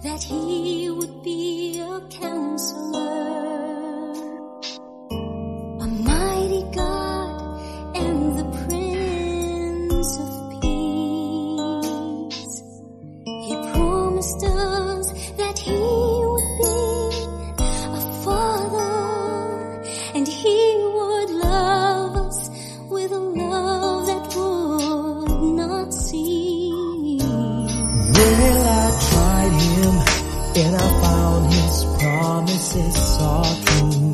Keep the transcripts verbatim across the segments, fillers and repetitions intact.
that he would be a counselor, a mighty God and the Prince of Peace. He promised us that he would be a father, and he would love us with a love that would not cease. Well, I tried him and I found his promises are true.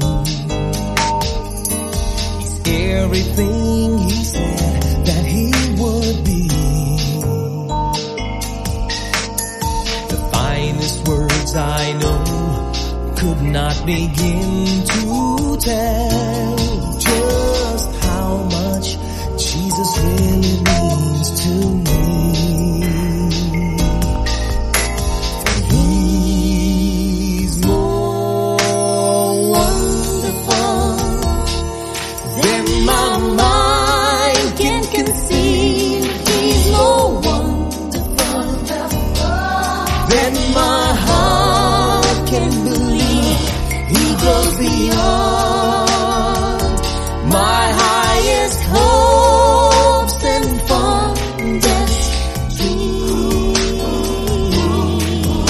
He's everything he said that he would be. The finest words I know could not begin to tell just how much Jesus really means to me. He's more wonderful than my mind can conceive. He's more wonderful than my heart can believe. He goes beyond my highest hopes and fondest dreams.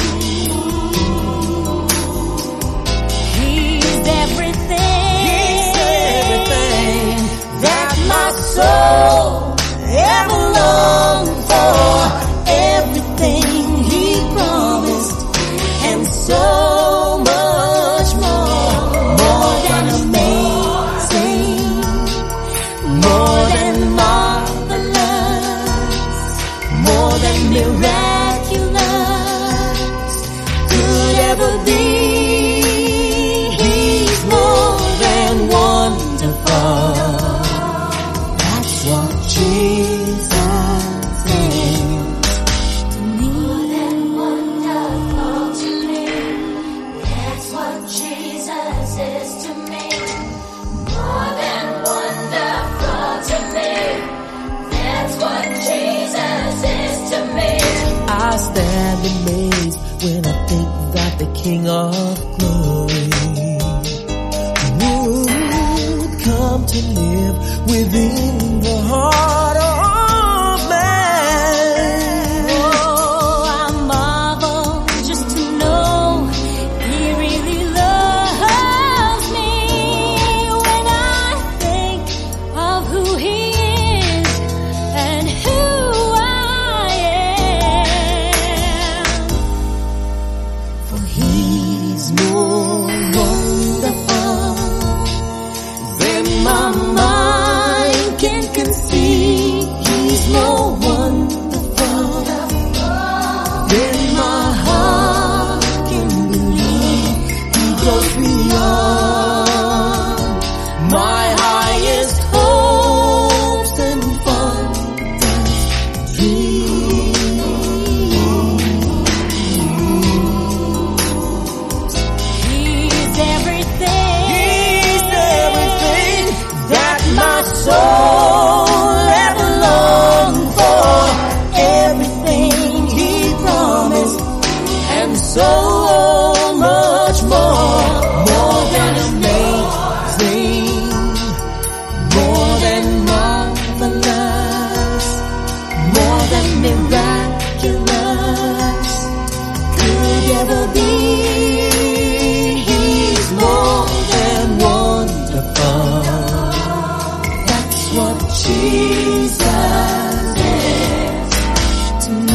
He's everything, he's everything that my soul ever longed for. Everything he promised and so much more. More than amazing, more than marvelous, more than miraculous could ever be. He's more than wonderful. That's what Jesus is to me. More than wonderful to me. That's what Jesus is to me. More than wonderful to me. That's what Jesus is to me. I stand amazed when I think that the King of Glory would come to live within the heart of man. Oh, I marvel just to know he really loves me. When I think of who he is and who I am, for he's more wonderful than my mind can conceive. He's more wonderful than my heart can believe. He goes beyond my highest hopes and fondest dreams. He's everything, he's everything that my soul ever longed for. Everything he promised and so much more. More than amazing, more than marvelous, more than miraculous could ever be. He's more than wonderful. That's what Jesus is to me.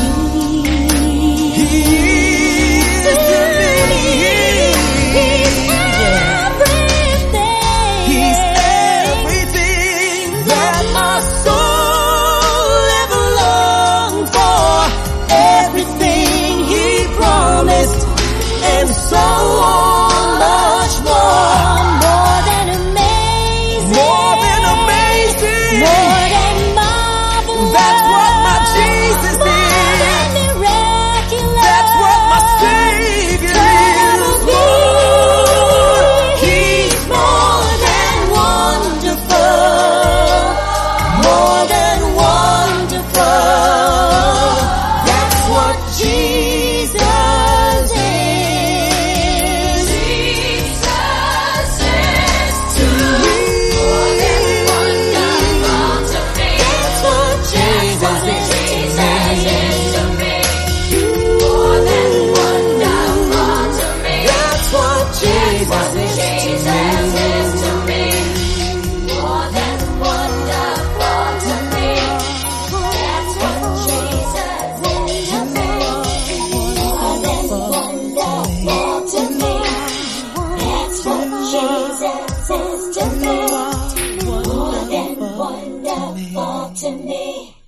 He's everything. He's everything that my soul ever longed for. Everything he promised and so much more. More than amazing, more than amazing, more than marvelous. That's what to me.